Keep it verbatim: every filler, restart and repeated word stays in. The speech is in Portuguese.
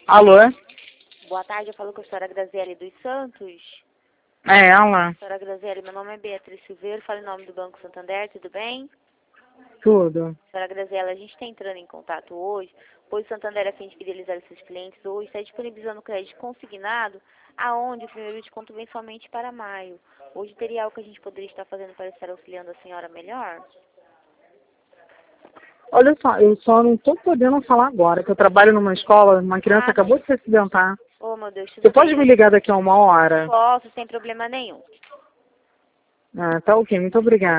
Alô? Boa tarde, eu falo com a senhora Graziele dos Santos. É ela? Senhora Graziele, meu nome é Beatriz Silveira, falo em nome do Banco Santander, tudo bem? Tudo. Senhora Graziela, a gente está entrando em contato hoje, pois o Santander, a fim de fidelizar os seus clientes, hoje está disponibilizando crédito consignado, aonde o primeiro desconto vem somente para maio. Hoje teria algo que a gente poderia estar fazendo para estar auxiliando a senhora melhor? Olha só, eu só não estou podendo falar agora, que eu trabalho numa escola, uma criança Ah, acabou de se acidentar. oh meu Deus, Você tudo pode bem. me ligar daqui a uma hora? Posso, sem problema nenhum. Ah, tá ok, muito obrigada.